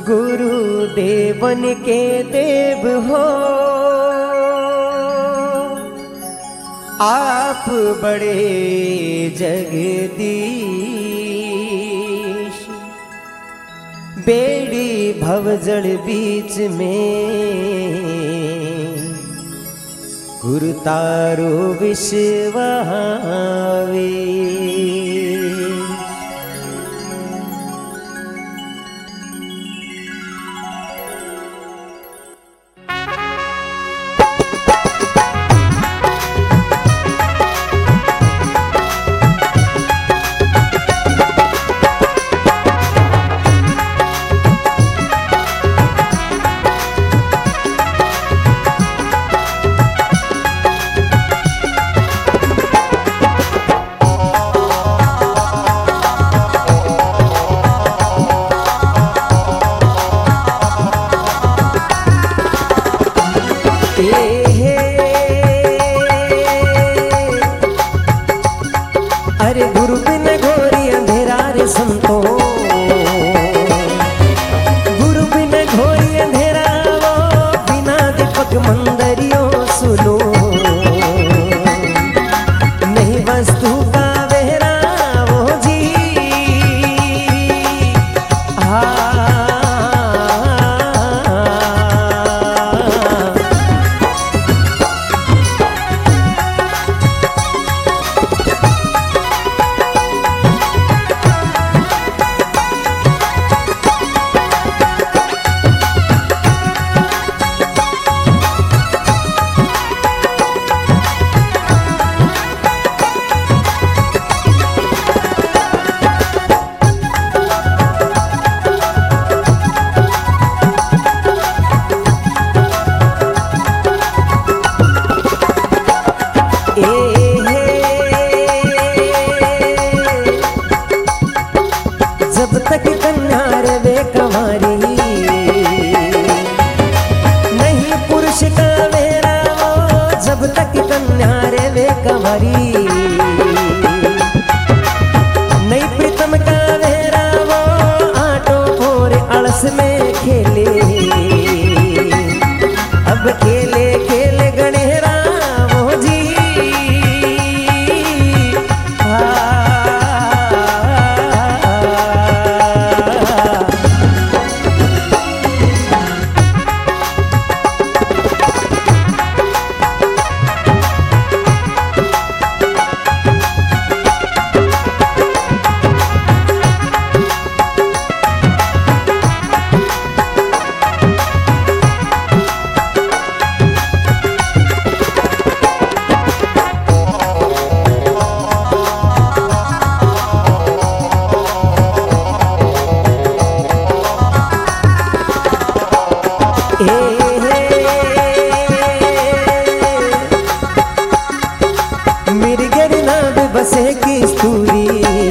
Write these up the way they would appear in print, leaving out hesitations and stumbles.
गुरु देवन के देव हो आप बड़े जगदीश। बेड़ी भवजल बीच में गुरु तारो विश्वावे। अरे गुरु बिन घोरी अंधेरा रे संतो, गुरु बिन घोरी अंधेरा वो बिना दीपक मंदरियों सुनो। नहीं वस्तु का वेरा वो जी जब तक कन्यार वे कंवारी नहीं पुरुष का मेरा वो, जब तक कन्यार वे कंवारी नहीं प्रीतम का मेरा वो, आटो फोर आलस में खेले। अब खेले खेले गणेरा वो जी मेरी गिरना भी बसे की स्तूरी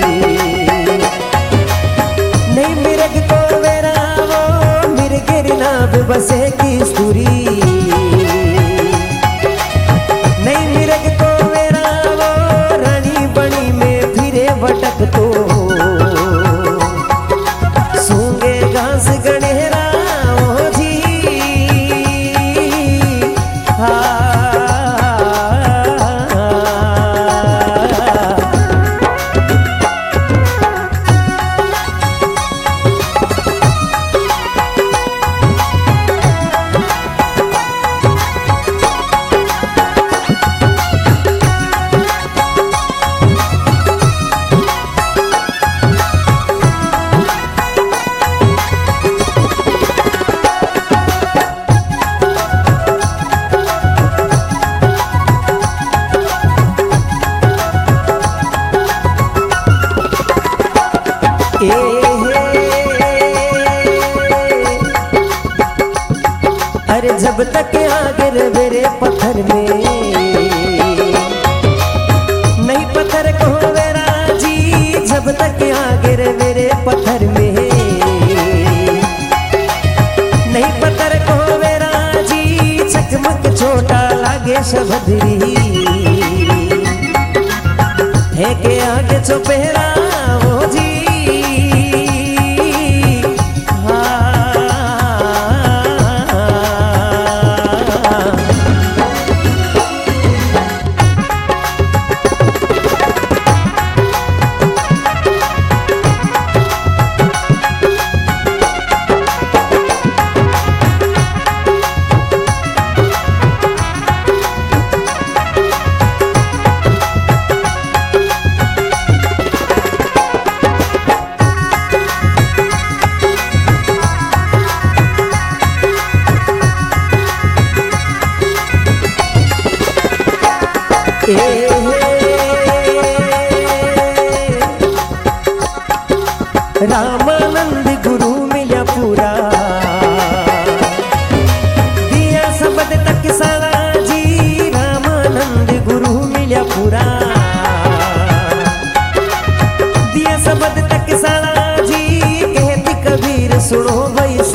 नहीं मिर्ग को मेरा वो, मेरी गिरना भी बसे की स्तूरी नहीं मिर्ग को मेरा वो, रानी बनी में फिरे भटक तो सूंगे घास गणेरा वो जी अरे जब तक आगे मेरे पत्थर में नहीं पत्थर को मेरा जी, जब तक आगे मेरे पत्थर में नहीं पत्थर को मेरा जी, चकमक छोटा लागे शबदरी है के आगे चुपेरा वो जी हाँ। रामानंद गुरु मिल्या पूरा, दिया शब्द तक साला जी, रामानंद गुरु मिल्या पूरा, दिया शब्द तक साला जी, कहती कबीर सुनो भाई